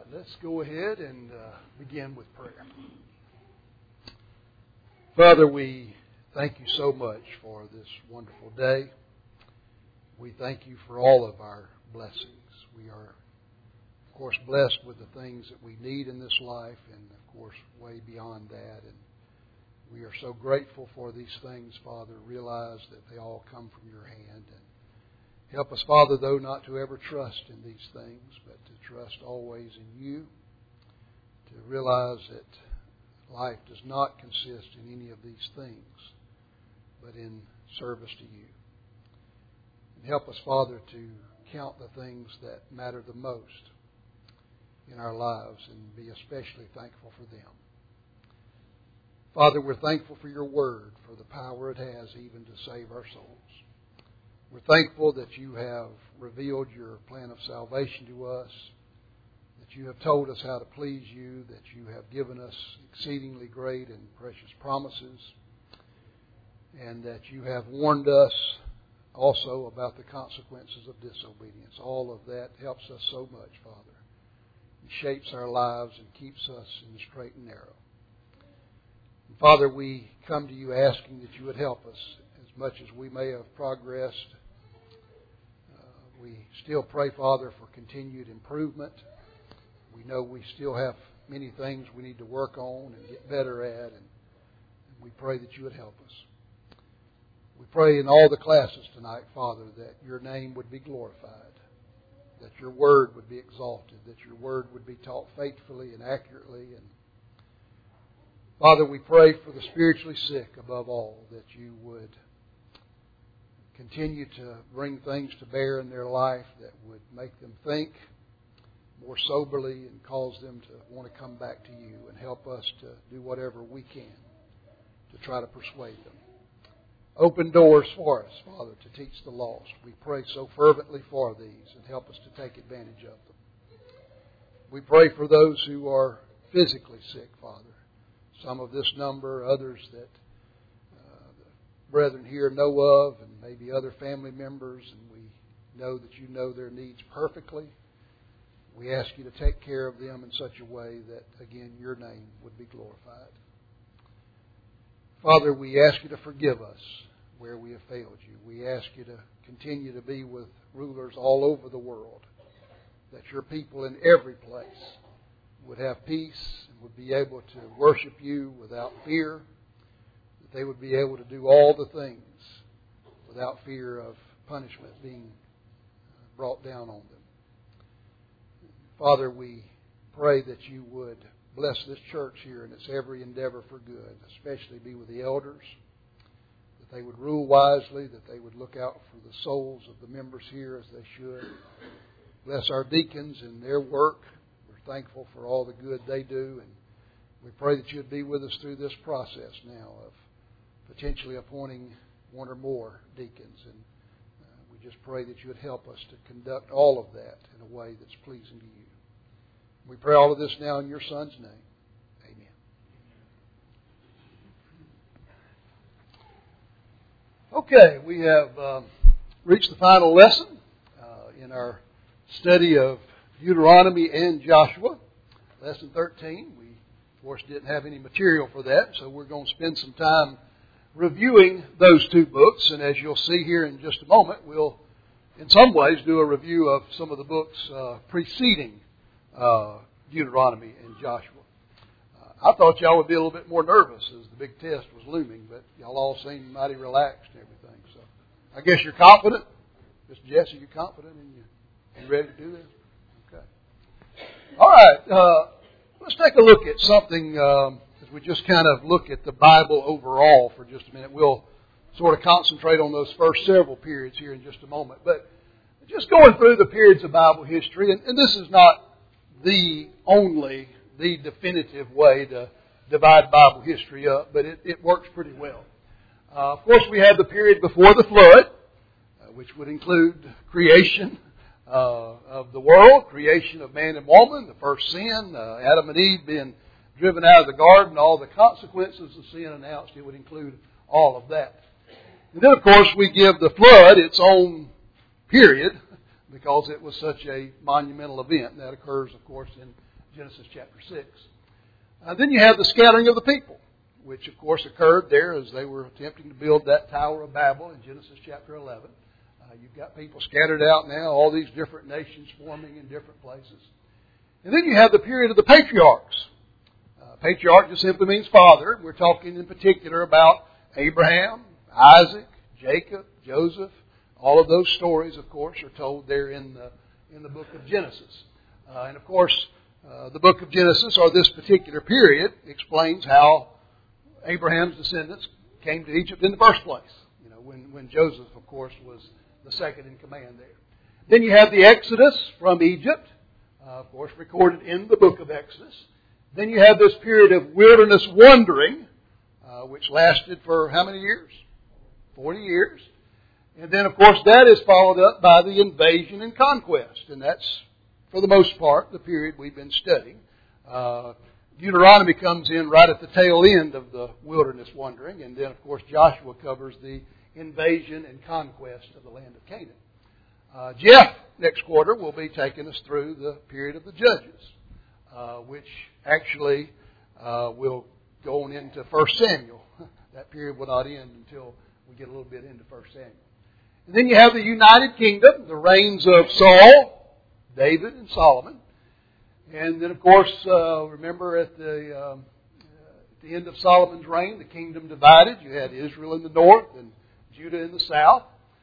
Let's go ahead and begin with prayer. Father, we thank you so much for this wonderful day. We thank you for all of our blessings. We are, of course, blessed with the things that we need in this life and, of course, way beyond that. And we are so grateful for these things, Father. Realize that they all come from your hand. And help us, Father, though, not to ever trust in these things, but to trust always in you, to realize that life does not consist in any of these things, but in service to you. And help us, Father, to count the things that matter the most in our lives and be especially thankful for them. Father, we're thankful for your word, for the power it has even to save our souls. We're thankful that you have revealed your plan of salvation to us, that you have told us how to please you, that you have given us exceedingly great and precious promises, and that you have warned us also about the consequences of disobedience. All of that helps us so much, Father. It shapes our lives and keeps us in the straight and narrow. And Father, we come to you asking that you would help us. As much as we may have progressed, we still pray, Father, for continued improvement. We know we still have many things we need to work on and get better at, and we pray that you would help us. We pray in all the classes tonight, Father, that your name would be glorified, that your word would be exalted, that your word would be taught faithfully and accurately. And Father, we pray for the spiritually sick above all, that you would continue to bring things to bear in their life that would make them think more soberly and cause them to want to come back to you, and help us to do whatever we can to try to persuade them. Open doors for us, Father, to teach the lost. We pray so fervently for these, and help us to take advantage of them. We pray for those who are physically sick, Father. Some of this number, others that brethren here know of, and maybe other family members, and we know that you know their needs perfectly. We ask you to take care of them in such a way that, again, your name would be glorified. Father, we ask you to forgive us where we have failed you. We ask you to continue to be with rulers all over the world, that your people in every place would have peace and would be able to worship you without fear, that they would be able to do all the things without fear of punishment being brought down on them. Father, we pray that you would bless this church here in its every endeavor for good, especially be with the elders, that they would rule wisely, that they would look out for the souls of the members here as they should. Bless our deacons in their work. We're thankful for all the good they do, and we pray that you'd be with us through this process now of potentially appointing one or more deacons. And we just pray that you would help us to conduct all of that in a way that's pleasing to you. We pray all of this now in your Son's name. Amen. Okay, we have reached the final lesson in our study of Deuteronomy and Joshua. Lesson 13. We, of course, didn't have any material for that, so we're going to spend some time reviewing those two books. And as you'll see here in just a moment, we'll, in some ways, do a review of some of the books preceding Deuteronomy and Joshua. I thought y'all would be a little bit more nervous as the big test was looming, but y'all all seemed mighty relaxed and everything. So I guess you're confident. Mr. Jesse, you confident and you ready to do this? Okay. All right. Let's take a look at something as we just kind of look at the Bible overall for just a minute. We'll sort of concentrate on those first several periods here in just a moment. But just going through the periods of Bible history, and this is not the definitive way to divide Bible history up, but it works pretty well. Of course, we have the period before the flood, which would include creation of the world, creation of man and woman, the first sin, Adam and Eve being driven out of the garden, all the consequences of sin announced. It would include all of that. And then, of course, we give the flood its own period because it was such a monumental event. And that occurs, of course, in Genesis chapter 6. Then you have the scattering of the people, which of course occurred there as they were attempting to build that Tower of Babel in Genesis chapter 11. You've got people scattered out now, all these different nations forming in different places. And then you have the period of the patriarchs. Patriarch just simply means father. We're talking in particular about Abraham, Isaac, Jacob, Joseph. All of those stories, of course, are told there in the book of Genesis. And of course, the book of Genesis, or this particular period, explains how Abraham's descendants came to Egypt in the first place. You know, when Joseph, of course, was the second in command there. Then you have the Exodus from Egypt, of course, recorded in the book of Exodus. Then you have this period of wilderness wandering, which lasted for how many years? 40 years. And then, of course, that is followed up by the invasion and conquest. And that's, for the most part, the period we've been studying. Deuteronomy comes in right at the tail end of the wilderness wandering. And then, of course, Joshua covers the invasion and conquest of the land of Canaan. Jeff, next quarter, will be taking us through the period of the Judges, which actually will go on into 1 Samuel. That period will not end until we get a little bit into 1 Samuel. And then you have the United Kingdom, the reigns of Saul, David, and Solomon. And then, of course, remember at the end of Solomon's reign, the kingdom divided. You had Israel in the north and Judah in the south.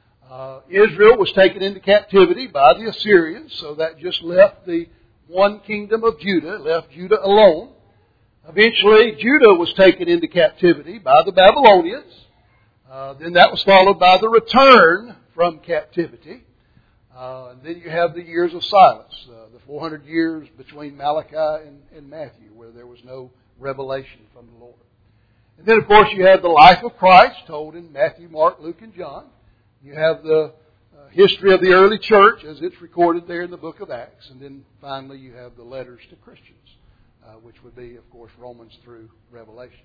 Israel was taken into captivity by the Assyrians, so that just left the one kingdom of Judah, left Judah alone. Eventually, Judah was taken into captivity by the Babylonians. Then that was followed by the return from captivity. And then you have the years of silence, the 400 years between Malachi and Matthew, where there was no revelation from the Lord. And then, of course, you have the life of Christ told in Matthew, Mark, Luke, and John. You have the history of the early church as it's recorded there in the book of Acts. And then finally you have the letters to Christians, which would be, of course, Romans through Revelation.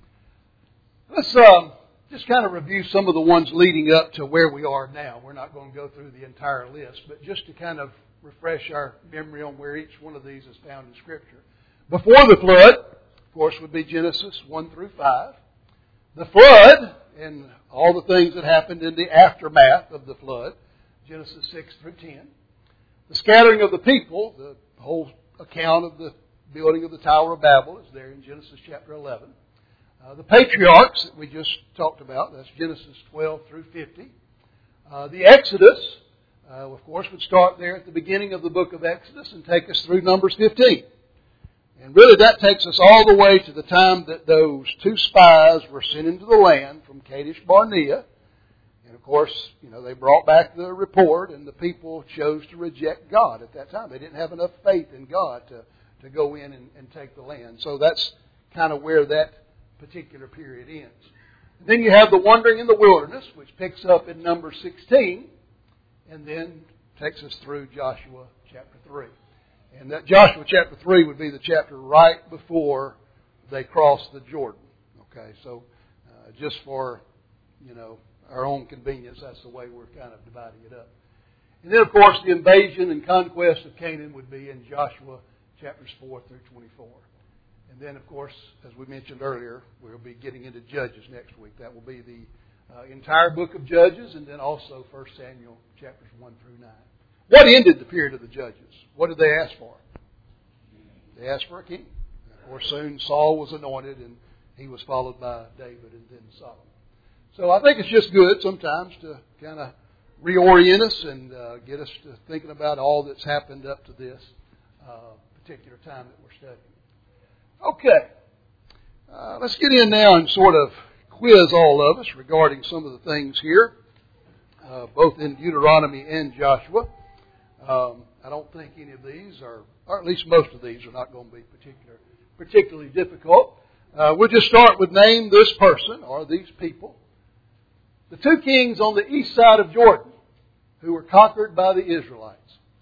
Let's just kind of review some of the ones leading up to where we are now. We're not going to go through the entire list, but just to kind of refresh our memory on where each one of these is found in Scripture. Before the flood, of course, would be Genesis 1 through 5. The flood and all the things that happened in the aftermath of the flood, Genesis 6 through 10. The scattering of the people, the whole account of the building of the Tower of Babel is there in Genesis chapter 11. The patriarchs that we just talked about, that's Genesis 12 through 50. The Exodus, of course, would start there at the beginning of the book of Exodus and take us through Numbers 15. And really that takes us all the way to the time that those two spies were sent into the land from Kadesh Barnea. And of course, they brought back the report and the people chose to reject God at that time. They didn't have enough faith in God to go in and take the land. So that's kind of where that particular period ends. And then you have the wandering in the wilderness, which picks up in Numbers 16 and then takes us through Joshua chapter 3. And that Joshua chapter 3 would be the chapter right before they cross the Jordan. Okay, so just for, our own convenience, that's the way we're kind of dividing it up. And then, of course, the invasion and conquest of Canaan would be in Joshua chapters 4 through 24. And then, of course, as we mentioned earlier, we'll be getting into Judges next week. That will be the entire book of Judges and then also 1 Samuel chapters 1 through 9. What ended the period of the Judges? What did they ask for? They asked for a king. Of course, soon Saul was anointed and he was followed by David and then Solomon. So I think it's just good sometimes to kind of reorient us and get us to thinking about all that's happened up to this particular time that we're studying. Okay. Let's get in now and sort of quiz all of us regarding some of the things here, both in Deuteronomy and Joshua. I don't think any of these or at least most of these are not going to be particularly difficult. We'll just start with name this person or these people. The two kings on the east side of Jordan who were conquered by the Israelites.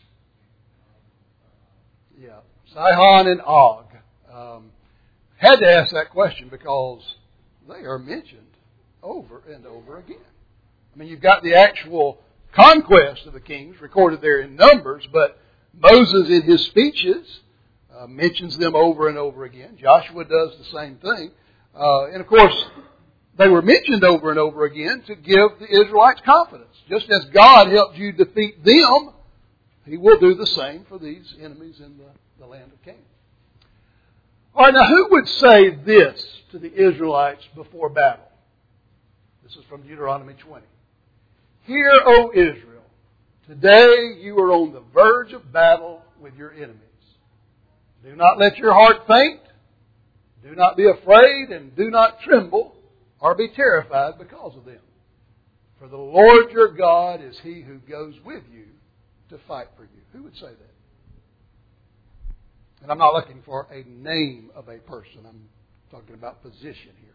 Yeah, Sihon and Og. Had to ask that question because they are mentioned over and over again. I mean, you've got the actual conquest of the kings recorded there in Numbers, but Moses in his speeches mentions them over and over again. Joshua does the same thing. And of course, they were mentioned over and over again to give the Israelites confidence. Just as God helped you defeat them, He will do the same for these enemies in the land of Canaan. All right, now who would say this to the Israelites before battle? This is from Deuteronomy 20. Hear, O Israel, today you are on the verge of battle with your enemies. Do not let your heart faint. Do not be afraid and do not tremble or be terrified because of them. For the Lord your God is He who goes with you to fight for you. Who would say that? And I'm not looking for a name of a person. I'm talking about position here.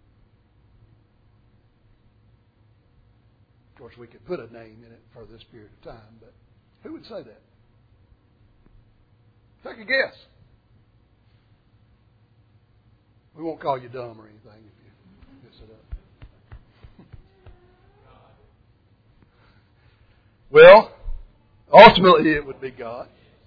Of course, we could put a name in it for this period of time, but who would say that? Take a guess. We won't call you dumb or anything if you mess it up. Well, ultimately it would be God.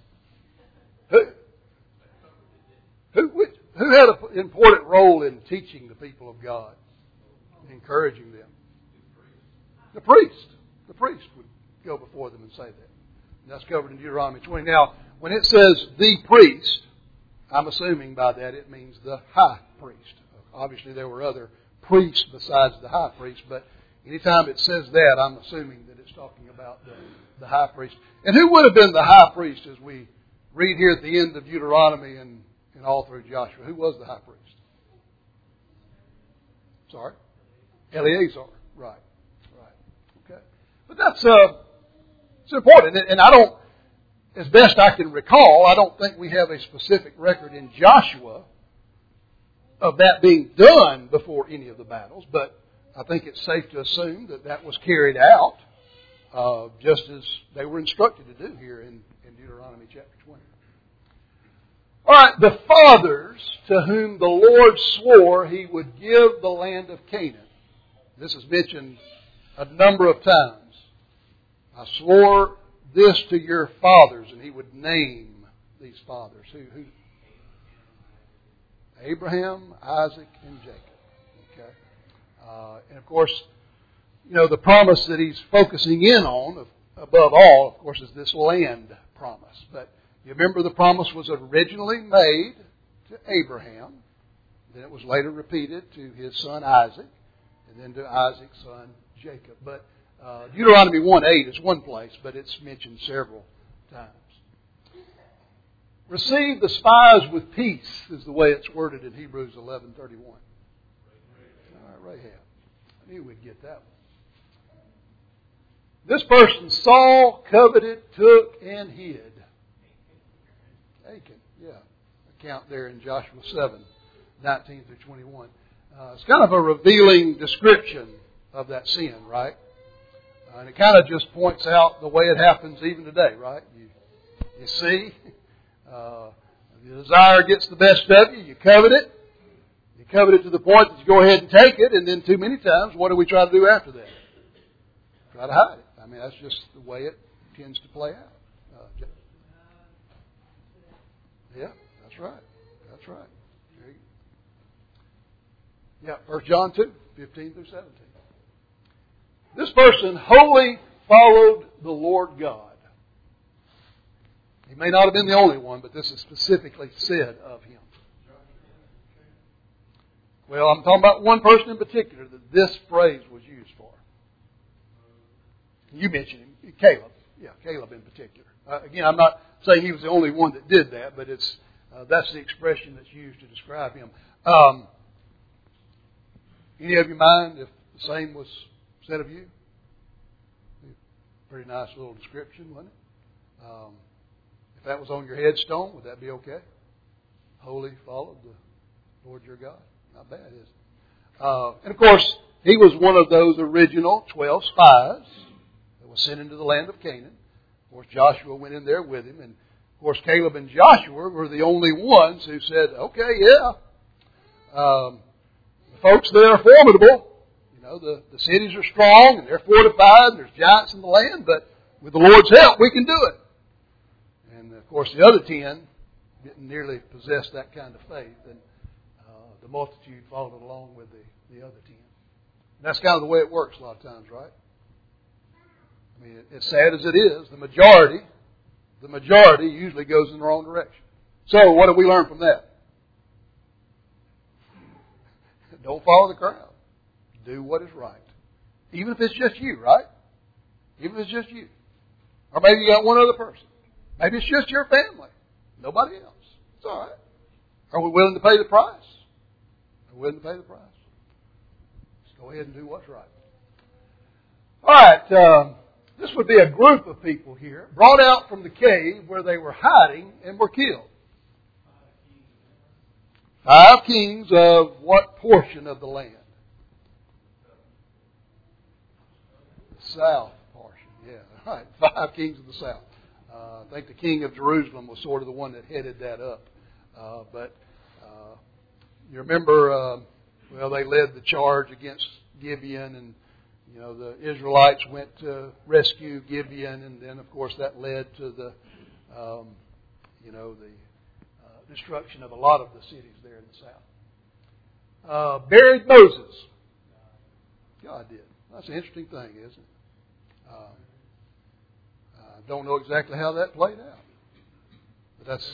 Who had an important role in teaching the people of God, encouraging them? The priest. The priest would go before them and say that. And that's covered in Deuteronomy 20. Now, when it says the priest, I'm assuming by that it means the high priest. Obviously there were other priests besides the high priest, but anytime it says that, I'm assuming that it's talking about the high priest. And who would have been the high priest as we read here at the end of Deuteronomy and all through Joshua? Who was the high priest? Sorry? Eleazar. Right. Okay. But that's it's important. And I don't, as best I can recall, I don't think we have a specific record in Joshua of that being done before any of the battles. But I think it's safe to assume that that was carried out just as they were instructed to do here in Deuteronomy chapter 20. All right, the fathers to whom the Lord swore He would give the land of Canaan. This is mentioned a number of times. I swore this to your fathers, and He would name these fathers. Who? Abraham, Isaac, and Jacob. Okay. And of course, you know, the promise that He's focusing in on, above all, of course, is this land promise. But you remember the promise was originally made to Abraham. Then it was later repeated to his son Isaac. And then to Isaac's son Jacob. But Deuteronomy 1:8 is one place, but it's mentioned several times. Receive the spies with peace is the way it's worded in Hebrews 11:31. All right, Rahab. I knew we'd get that one. This person saw, coveted, took, and hid. Achan, yeah. Account there in Joshua 7:19 through 21. It's kind of a revealing description of that sin, right? And it kind of just points out the way it happens even today, right? You see, the desire gets the best of you. You covet it. You covet it to the point that you go ahead and take it. And then too many times, what do we try to do after that? Try to hide it. I mean, that's just the way it tends to play out. Yeah, that's right. That's right. Yeah, 1 John 2:15 through 17. This person wholly followed the Lord God. He may not have been the only one, but this is specifically said of him. Well, I'm talking about one person in particular that this phrase was used for. You mentioned him, Caleb. Yeah, Caleb in particular. Again, I'm not saying he was the only one that did that, but it's that's the expression that's used to describe him. Any of you mind if the same was said of you? Pretty nice little description, wasn't it? If that was on your headstone, would that be okay? Wholly followed the Lord your God. Not bad, is it? And of course, he was one of those original 12 spies that was sent into the land of Canaan. Of course, Joshua went in there with him. And of course, Caleb and Joshua were the only ones who said, okay, yeah, the folks there are formidable. You know, the cities are strong and they're fortified and there's giants in the land, but with the Lord's help, we can do it. And of course, the other 10 didn't nearly possess that kind of faith, and the multitude followed along with the other 10. That's kind of the way it works a lot of times, right? I mean, as sad as it is, the majority usually goes in the wrong direction. So, what do we learn from that? Don't follow the crowd. Do what is right. Even if it's just you, right? Even if it's just you. Or maybe you got one other person. Maybe it's just your family. Nobody else. It's all right. Are we willing to pay the price? Are we willing to pay the price? Let's go ahead and do what's right. All right. This would be a group of people here brought out from the cave where they were hiding and were killed. 5 kings of what portion of the land? The south portion, yeah. All right, 5 kings of the south. I think the king of Jerusalem was sort of the one that headed that up. But you remember, they led the charge against Gibeon, and the Israelites went to rescue Gibeon, and then, of course, that led to the destruction of a lot of the cities there in the south. Buried Moses. God did. That's an interesting thing, isn't it? I don't know exactly how that played out. But that's...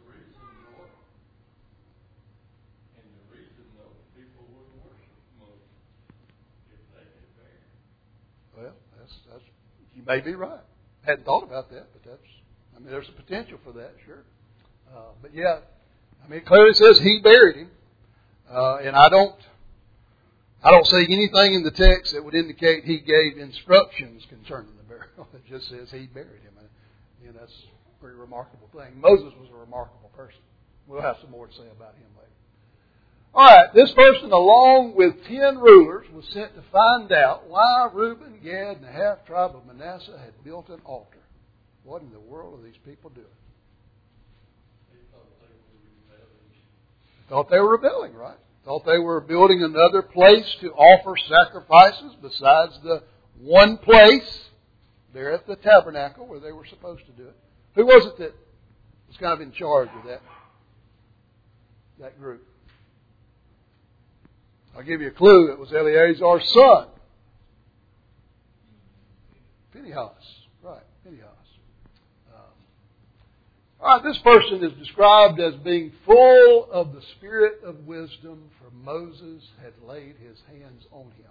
Well, that's you may be right. I hadn't thought about that, but there's a potential for that, sure. But yeah, it clearly says he buried him, and I don't see anything in the text that would indicate he gave instructions concerning the burial. It just says he buried him, and that's a pretty remarkable thing. Moses was a remarkable person. We'll have some more to say about him later. All right, this person, along with 10 rulers, was sent to find out why Reuben, Gad, and the half-tribe of Manasseh had built an altar. What in the world are these people doing? Thought they were rebelling, right? Thought they were building another place to offer sacrifices besides the one place there at the tabernacle where they were supposed to do it. Who was it that was kind of in charge of that group? I'll give you a clue. It was Eleazar's son. Phinehas. Right, Phinehas. All right, this person is described as being full of the spirit of wisdom, for Moses had laid his hands on him.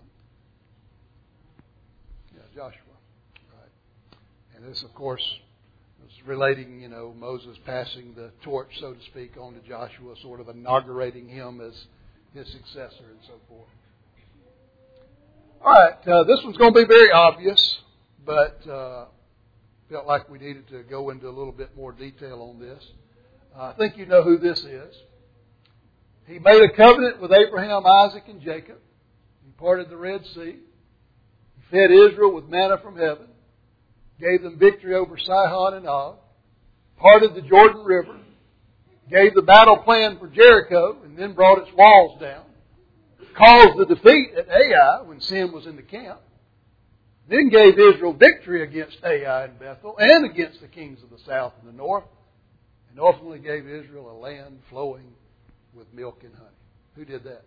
Yeah, Joshua. Right. And this, of course, was relating, Moses passing the torch, so to speak, on to Joshua, sort of inaugurating him as his successor and so forth. All right, this one's going to be very obvious, but felt like we needed to go into a little bit more detail on this. I think you know who this is. He made a covenant with Abraham, Isaac, and Jacob. He parted the Red Sea. He fed Israel with manna from heaven. Gave them victory over Sihon and Og. Parted the Jordan River. Gave the battle plan for Jericho and then brought its walls down. Caused the defeat at Ai when sin was in the camp. Then gave Israel victory against Ai and Bethel and against the kings of the south and the north. And ultimately gave Israel a land flowing with milk and honey. Who did that?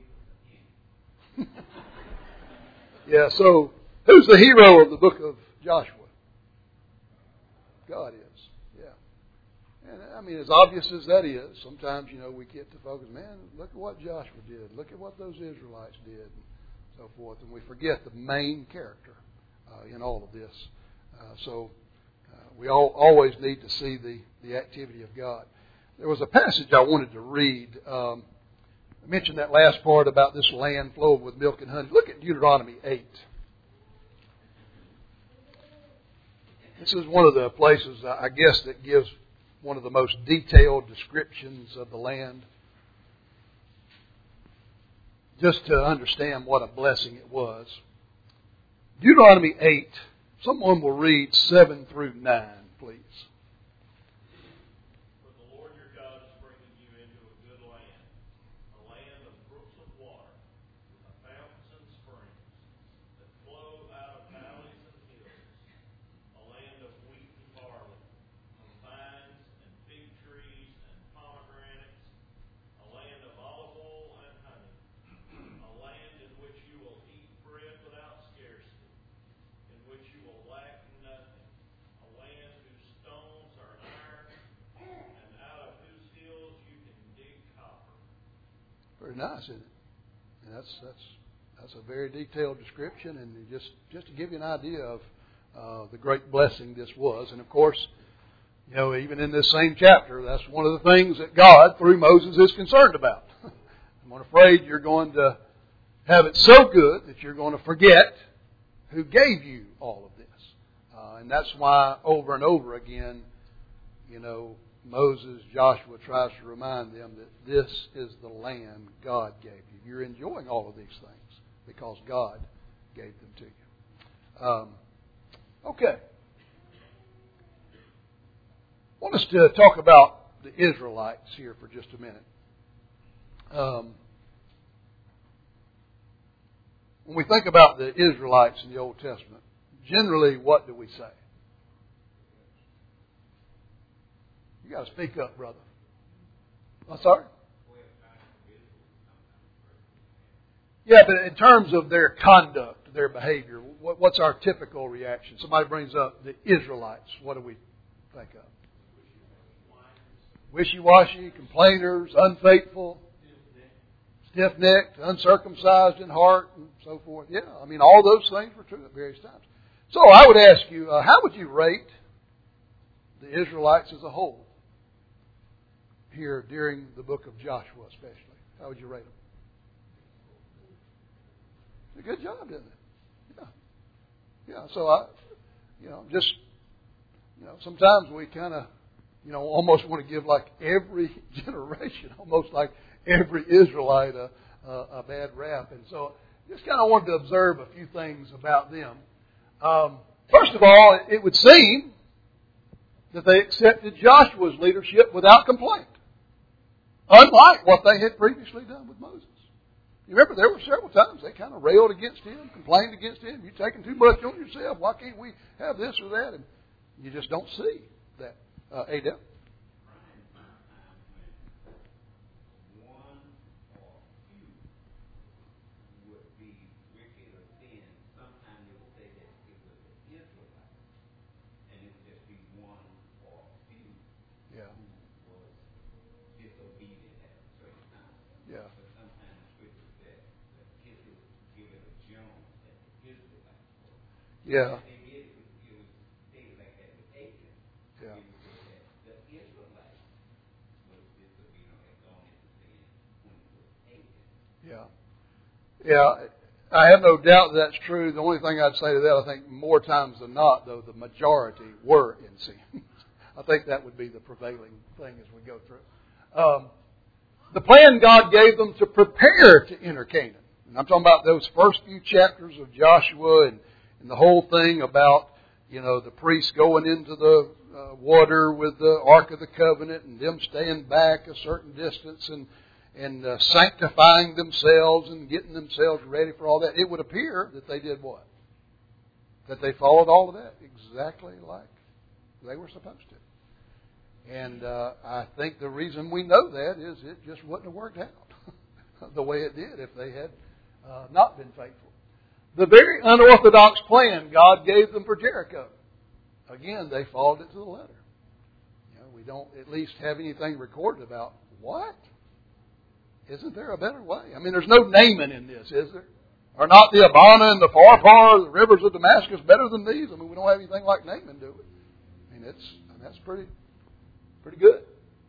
Yeah, so who's the hero of the book of Joshua? God is. Yeah. And as obvious as that is, sometimes, we get to focus, man, look at what Joshua did. Look at what those Israelites did and so forth. And we forget the main character in all of this. So we always need to see the activity of God. There was a passage I wanted to read. I mentioned that last part about this land flowing with milk and honey. Look at Deuteronomy 8. This is one of the places, I guess, that gives one of the most detailed descriptions of the land. Just to understand what a blessing it was. Deuteronomy 8. Someone will read 7 through 9, please. Very nice, isn't it? And that's a very detailed description, and just to give you an idea of the great blessing this was. And of course, even in this same chapter, that's one of the things that God, through Moses, is concerned about. I'm afraid you're going to have it so good that you're going to forget who gave you all of this. And that's why over and over again, Moses, Joshua tries to remind them that this is the land God gave you. You're enjoying all of these things because God gave them to you. Okay. I want us to talk about the Israelites here for just a minute. When we think about the Israelites in the Old Testament, generally what do we say? You got to speak up, brother. I'm sorry? Yeah, but in terms of their conduct, their behavior, what's our typical reaction? Somebody brings up the Israelites. What do we think of? Wishy-washy, complainers, unfaithful, stiff-necked, uncircumcised in heart, and so forth. Yeah, all those things were true at various times. So I would ask you, how would you rate the Israelites as a whole here during the book of Joshua especially? How would you rate them? A good job, didn't it? Yeah. So sometimes we kind of, almost want to give like every generation, almost like every Israelite a bad rap. And so just kind of wanted to observe a few things about them. First of all, it would seem that they accepted Joshua's leadership without complaint, unlike what they had previously done with Moses. You remember there were several times they kind of railed against him, complained against him. You're taking too much on yourself. Why can't we have this or that? And you just don't see that. Adele? Yeah. Yeah, I have no doubt that that's true. The only thing I'd say to that, I think more times than not, though, the majority were in sin. I think that would be the prevailing thing as we go through. The plan God gave them to prepare to enter Canaan. And I'm talking about those first few chapters of Joshua and the whole thing about, the priests going into the water with the Ark of the Covenant and them staying back a certain distance and sanctifying themselves and getting themselves ready for all that. It would appear that they did what? That they followed all of that exactly like they were supposed to. And I think the reason we know that is it just wouldn't have worked out the way it did if they had not been faithful. The very unorthodox plan God gave them for Jericho, again, they followed it to the letter. We don't at least have anything recorded about what? Isn't there a better way? There's no naming in this, is there? Are not the Abana and the Pharpar, the rivers of Damascus better than these? We don't have anything like naming, do we? That's pretty good.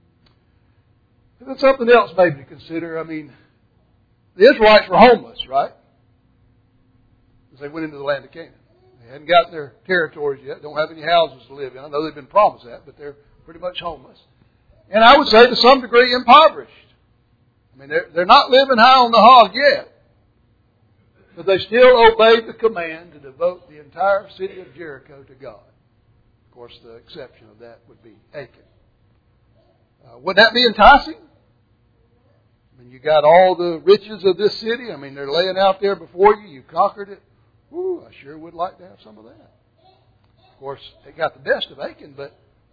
And then something else maybe to consider. The Israelites were homeless, right? As they went into the land of Canaan. They hadn't gotten their territories yet. Don't have any houses to live in. I know they've been promised that, but they're pretty much homeless. And I would say to some degree impoverished. They're not living high on the hog yet. But they still obeyed the command to devote the entire city of Jericho to God. Of course, the exception of that would be Achan. Would that be enticing? You got all the riches of this city. They're laying out there before you. You've conquered it. Ooh, I sure would like to have some of that. Of course, they got the best of Achan, but,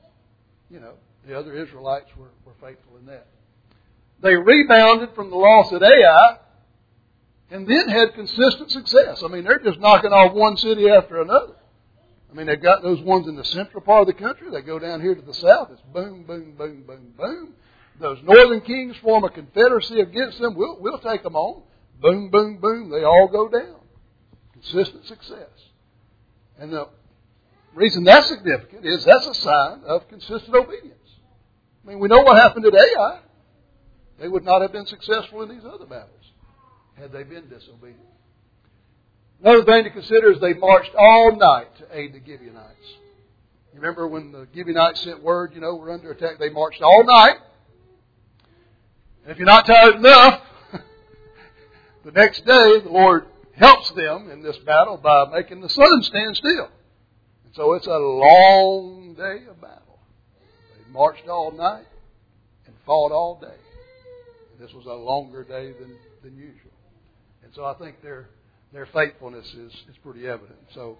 the other Israelites were faithful in that. They rebounded from the loss at Ai and then had consistent success. They're just knocking off one city after another. They've got those ones in the central part of the country. They go down here to the south. It's boom, boom, boom, boom, boom. those northern kings form a confederacy against them, we'll take them on. Boom, boom, boom. They all go down. Consistent success. And the reason that's significant is that's a sign of consistent obedience. I mean, we know what happened at Ai. They would not have been successful in these other battles had they been disobedient. Another thing to consider is they marched all night to aid the Gibeonites. You remember when the Gibeonites sent word, we're under attack, they marched all night. And if you're not tired enough, the next day the Lord helps them in this battle by making the sun stand still. And so it's a long day of battle. They marched all night and fought all day. And this was a longer day than usual. And so I think their faithfulness is pretty evident. So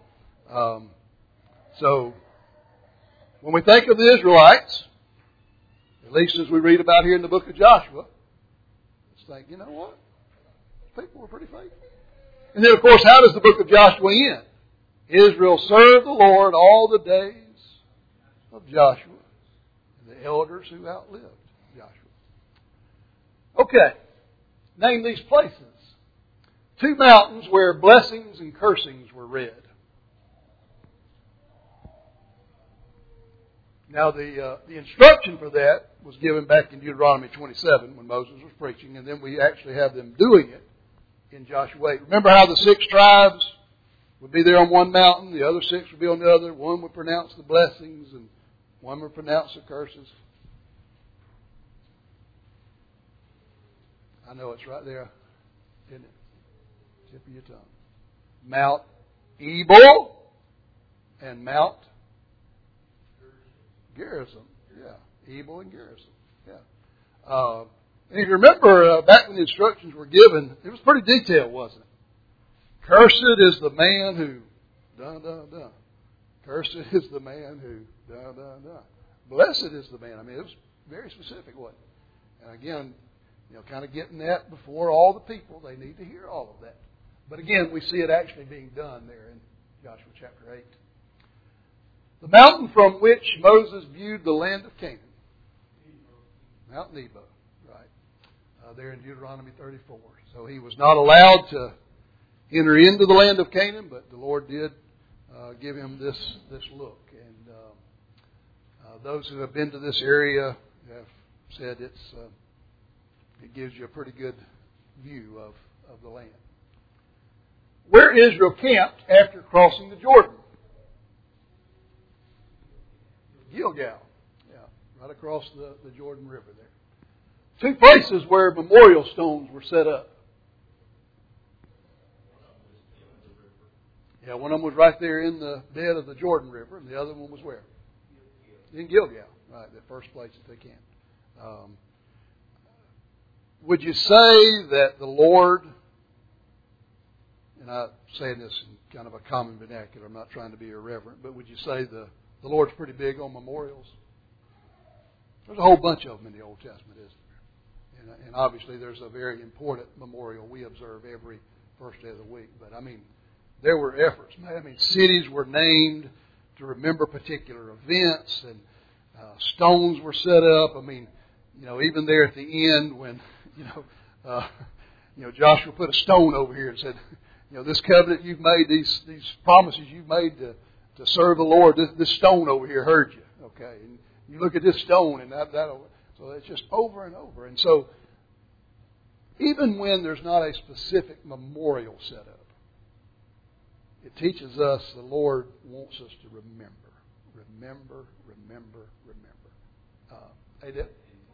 when we think of the Israelites, at least as we read about here in the book of Joshua, let's think, you know what? People were pretty faithful. And then, of course, how does the book of Joshua end? Israel served the Lord all the days of Joshua and the elders who outlived Joshua. Okay, name these places. 2 mountains where blessings and cursings were read. Now, the instruction for that was given back in Deuteronomy 27 when Moses was preaching, and then we actually have them doing it in Joshua 8. Remember how the 6 tribes would be there on one mountain, the other 6 would be on the other. One would pronounce the blessings, and one would pronounce the curses. I know it's right there, isn't it? Tip of your tongue. Mount Ebal and Mount Gerizim. Yeah. Ebal and Gerizim. Yeah. And if you remember, back when the instructions were given, it was pretty detailed, wasn't it? Cursed is the man who, da. Cursed is the man who, da. Blessed is the man. I mean, it was very specific, wasn't it? And again, kind of getting that before all the people. They need to hear all of that. But again, we see it actually being done there in Joshua chapter 8. The mountain from which Moses viewed the land of Canaan. Mount Nebo, right. There in Deuteronomy 34. So he was not allowed to enter into the land of Canaan, but the Lord did give him this look. And those who have been to this area have said it gives you a pretty good view of the land. Where Israel camped after crossing the Jordan? Gilgal. Yeah, right across the Jordan River there. 2 places where memorial stones were set up. Yeah, one of them was right there in the bed of the Jordan River, and the other one was where? In Gilgal, right, the first place that they camped. Would you say that the Lord, and I'm saying this in kind of a common vernacular, I'm not trying to be irreverent, but would you say the Lord's pretty big on memorials? There's a whole bunch of them in the Old Testament, isn't there? And obviously there's a very important memorial we observe every first day of the week. But I mean, there were efforts made. I mean, cities were named to remember particular events, and stones were set up. I mean, even there at the end when, Joshua put a stone over here and said, this covenant you've made, these promises you've made to serve the Lord, this stone over here heard you. Okay, and you look at this stone, and so it's just over and over. And so, even when there's not a specific memorial set up, it teaches us the Lord wants us to remember. Remember. Hey, Deb?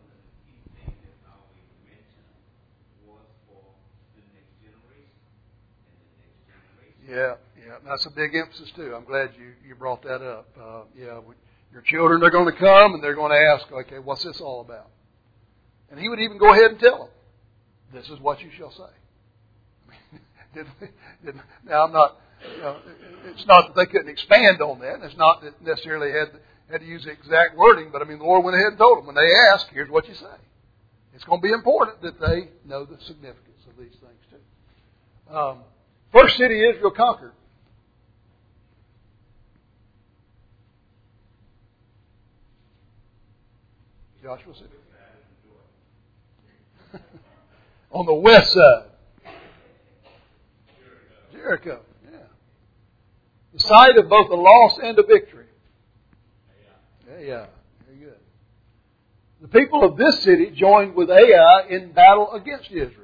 Yeah, that's a big emphasis too. I'm glad you brought that up. Your children are going to come and they're going to ask, okay, what's this all about? And he would even go ahead and tell them, this is what you shall say. Now, I'm not. It's not that they couldn't expand on that. It's not that necessarily had to use the exact wording, but I mean, the Lord went ahead and told them when they ask, here's what you say. It's going to be important that they know the significance of these things too. First city Israel conquered. Joshua said, On the west side. Jericho, yeah. The site of both a loss and a victory. Yeah, very good. The people of this city joined with Ai in battle against Israel.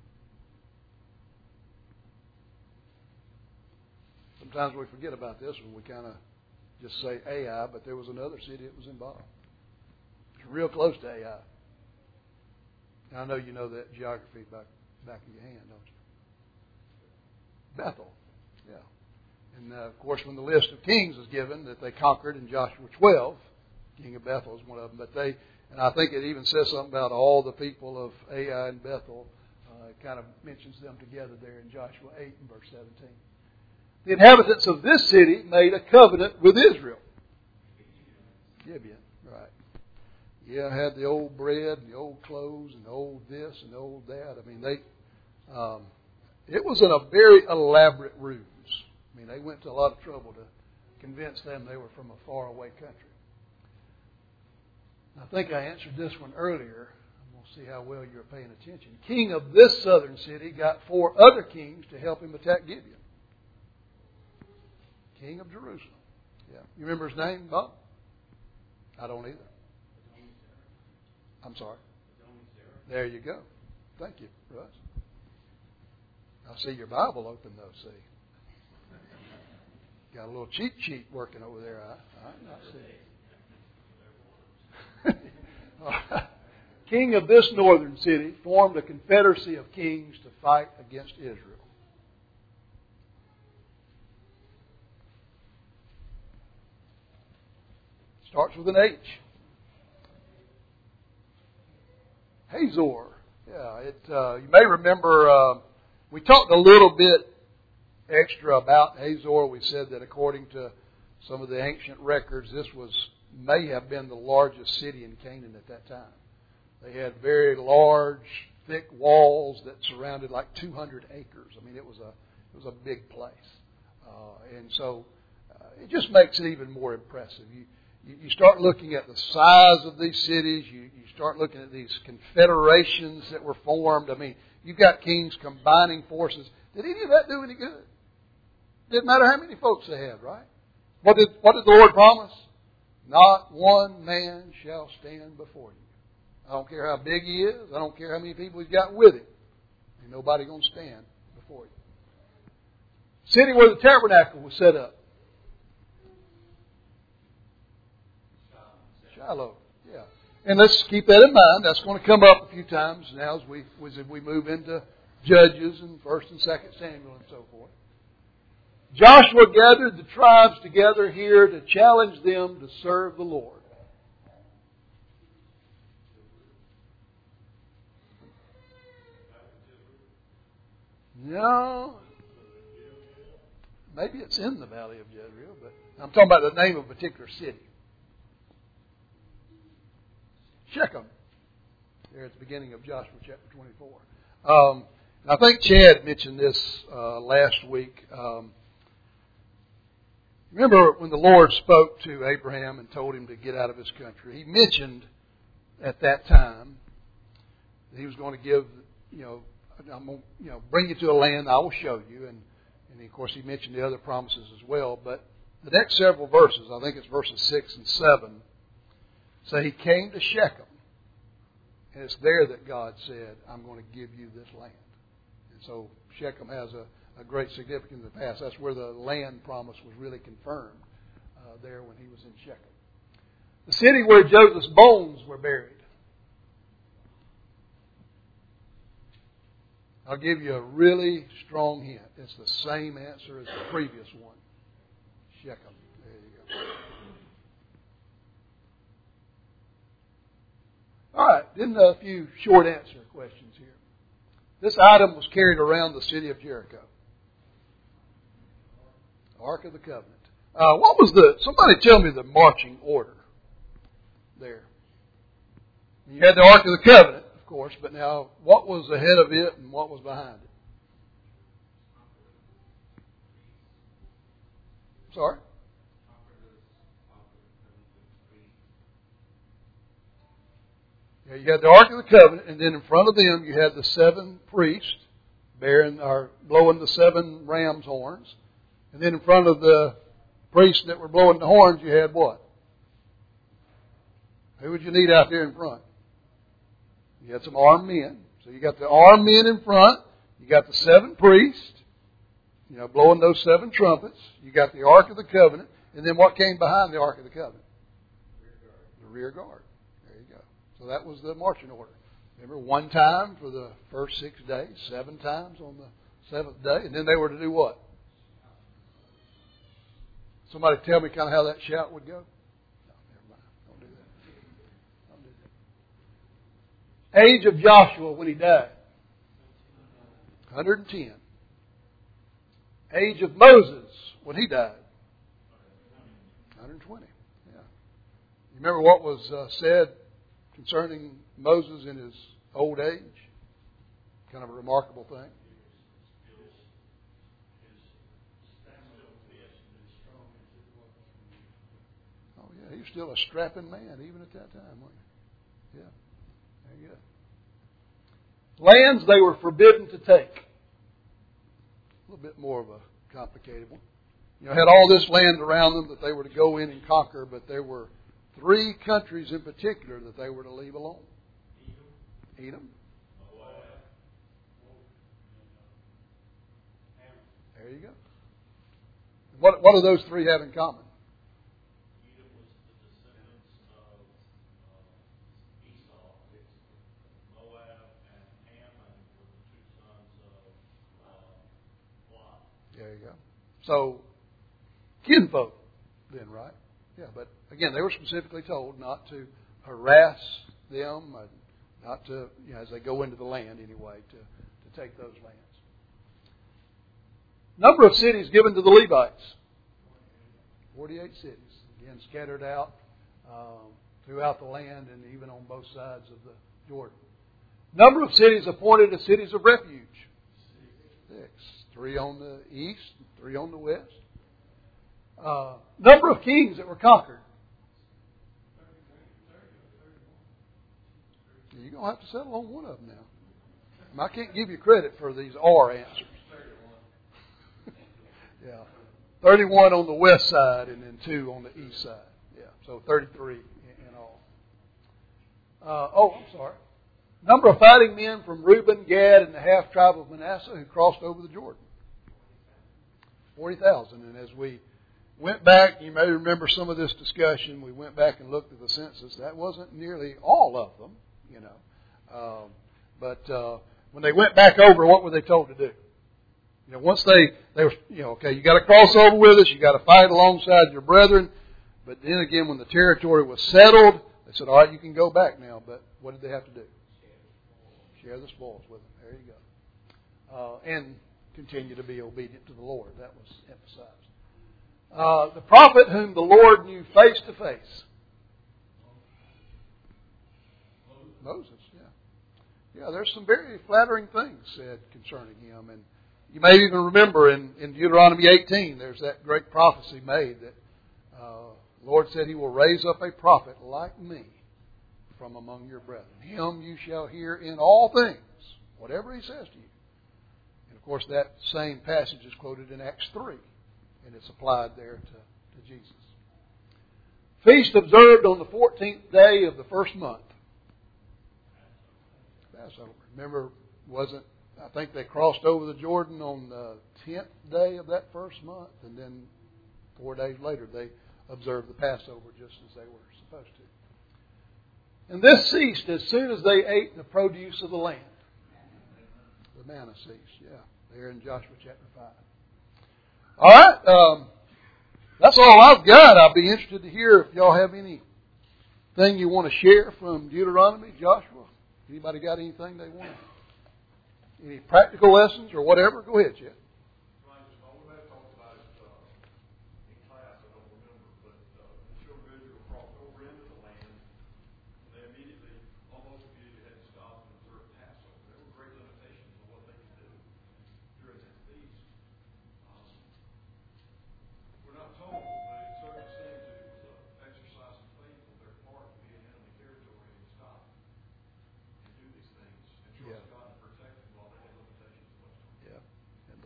Sometimes we forget about this when we kind of just say Ai, but there was another city that was involved. It's real close to Ai. And I know you know that geography back of your hand, don't you? Bethel, yeah. And of course, when the list of kings is given that they conquered in Joshua 12, King of Bethel is one of them. But and I think it even says something about all the people of Ai and Bethel. It kind of mentions them together there in Joshua 8 and verse 17. The inhabitants of this city made a covenant with Israel. Gibeon, right. Yeah, had the old bread and the old clothes and the old this and the old that. I mean, it was in a very elaborate ruse. I mean, they went to a lot of trouble to convince them they were from a faraway country. I think I answered this one earlier. We'll see how well you're paying attention. King of this southern city got 4 other kings to help him attack Gibeon. King of Jerusalem. Yeah. You remember his name, Bob? I don't either. I'm sorry. There you go. Thank you, Russ. I see your Bible open, though, see. Got a little cheat sheet working over there. I see. King of this northern city formed a confederacy of kings to fight against Israel. Starts with an H. Hazor. Yeah, you may remember we talked a little bit extra about Hazor. We said that according to some of the ancient records, this may have been the largest city in Canaan at that time. They had very large, thick walls that surrounded like 200 acres. I mean, it was a big place, and so it just makes it even more impressive. You start looking at the size of these cities. You start looking at these confederations that were formed. I mean, you've got kings combining forces. Did any of that do any good? Didn't matter how many folks they had, right? What did the Lord promise? Not one man shall stand before you. I don't care how big he is. I don't care how many people he's got with him. Ain't nobody going to stand before you. City where the tabernacle was set up. Shiloh, yeah. And let's keep that in mind. That's going to come up a few times now as we move into Judges and 1st and 2nd Samuel and so forth. Joshua gathered the tribes together here to challenge them to serve the Lord. No, maybe it's in the valley of Jezreel, but I'm talking about the name of a particular city. Shechem. There at the beginning of Joshua chapter 24. I think Chad mentioned this last week. Remember when the Lord spoke to Abraham and told him to get out of his country? He mentioned at that time that he was going to give, I'm going to bring you to a land I will show you. And of course he mentioned the other promises as well. But the next several verses, I think it's verses 6 and 7, say he came to Shechem. And it's there that God said, I'm going to give you this land. And so Shechem has a great significance in the past. That's where the land promise was really confirmed there when he was in Shechem. The city where Joseph's bones were buried. I'll give you a really strong hint. It's the same answer as the previous one. Shechem. There you go. All right, then a few short answer questions here. This item was carried around the city of Jericho. Ark of the Covenant. What was somebody tell me the marching order there. You had the Ark of the Covenant, of course, but now what was ahead of it and what was behind it? Sorry? Yeah, you had the Ark of the Covenant, and then in front of them you had the 7 priests bearing or blowing the 7 ram's horns. And then in front of the priests that were blowing the horns, you had what? Who would you need out there in front? You had some armed men. So you got the armed men in front. You got the 7 priests, blowing those 7 trumpets. You got the Ark of the Covenant. And then what came behind the Ark of the Covenant? The rear guard. There you go. So that was the marching order. Remember, 1 time for the first 6 days, 7 times on the 7th day. And then they were to do what? Somebody tell me kind of how that shout would go? No, never mind. Don't do that. Age of Joshua when he died? 110. Age of Moses when he died? 120. Yeah. You remember what was said concerning Moses in his old age? Kind of a remarkable thing. Oh yeah, he was still a strapping man even at that time, wasn't he? Yeah. There you go. Lands they were forbidden to take. A little bit more of a complicated one. Had all this land around them that they were to go in and conquer, but there were 3 countries in particular that they were to leave alone. Edom. There you go. What do those 3 have in common? Edom was the descendants of Esau. Moab and Ammon were the 2 sons of Lot. There you go. So, kinfolk then, right? Yeah, but again, they were specifically told not to harass them, not to, as they go into the land anyway, to take those lands. Number of cities given to the Levites. 48 cities. Again, scattered out throughout the land and even on both sides of the Jordan. Number of cities appointed as cities of refuge. 6. 3 on the east, 3 on the west. Number of kings that were conquered. You're going to have to settle on one of them now. I can't give you credit for these R answers. Yeah. 31 on the west side and then 2 on the east side. Yeah. So 33 in all. I'm sorry. Number of fighting men from Reuben, Gad, and the half tribe of Manasseh who crossed over the Jordan. 40,000. And as we went back, you may remember some of this discussion, we went back and looked at the census. That wasn't nearly all of them, But when they went back over, what were they told to do? Once they were, okay, you got to cross over with us, you got to fight alongside your brethren. But then again, when the territory was settled, they said, all right, you can go back now. But what did they have to do? Share the spoils with them. There you go. And continue to be obedient to the Lord. That was emphasized. The prophet whom the Lord knew face to face. Moses, yeah. Yeah, there's some very flattering things said concerning him. And you may even remember in Deuteronomy 18, there's that great prophecy made that the Lord said He will raise up a prophet like me from among your brethren. Him you shall hear in all things, whatever He says to you. And of course that same passage is quoted in Acts 3, and it's applied there to Jesus. Feast observed on the 14th day of the first month. Passover. Remember, I think they crossed over the Jordan on the 10th day of that first month, and then 4 days later they observed the Passover just as they were supposed to. And this ceased as soon as they ate the produce of the land. The manna ceased, yeah, there in Joshua chapter 5. All right, that's all I've got. I'll be interested to hear if y'all have anything you want to share from Deuteronomy, Joshua. Anybody got anything they want? Any practical lessons or whatever? Go ahead, Chet.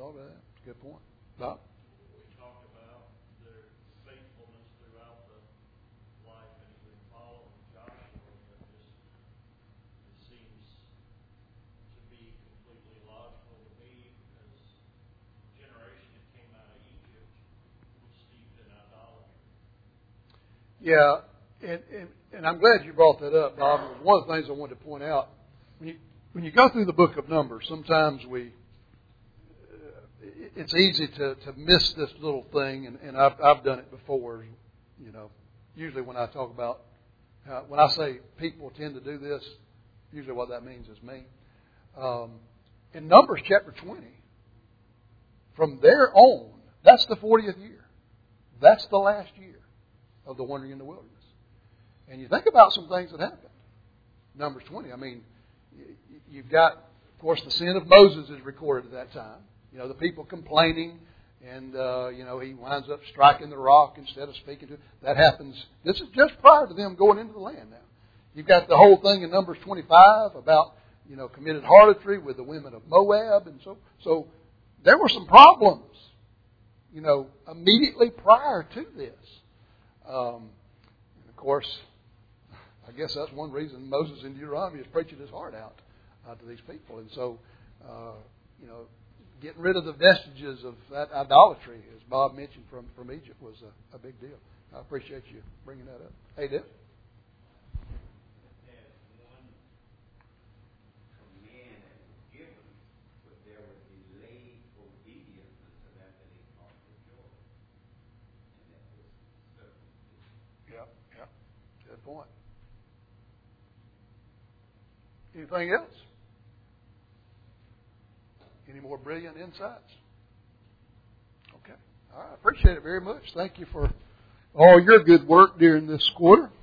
thought of that. Good point. Bob? We talked about their faithfulness throughout the life and even following Joshua, but it seems to be completely logical to me because the generation that came out of Egypt was steeped in idolatry. Yeah, and I'm glad you brought that up, Bob. One of the things I wanted to point out, when you go through the book of Numbers, sometimes it's easy to miss this little thing, and I've done it before. You know, usually when I talk about when I say people tend to do this, usually what that means is me. In Numbers chapter 20, from there on, that's the 40th year. That's the last year of the wandering in the wilderness. And you think about some things that happened. Numbers 20, I mean, you've got, of course, the sin of Moses is recorded at that time. You know, the people complaining, and, he winds up striking the rock instead of speaking to it. That happens. This is just prior to them going into the land now. You've got the whole thing in Numbers 25 about, committed harlotry with the women of Moab. And so there were some problems, immediately prior to this. And of course, I guess that's one reason Moses in Deuteronomy is preaching his heart out to these people. And so, getting rid of the vestiges of that idolatry, as Bob mentioned from Egypt, was a big deal. I appreciate you bringing that up. Hey, Deb? Yeah. Good point. Anything else? Any more brilliant insights? Okay. All right. I appreciate it very much. Thank you for all your good work during this quarter.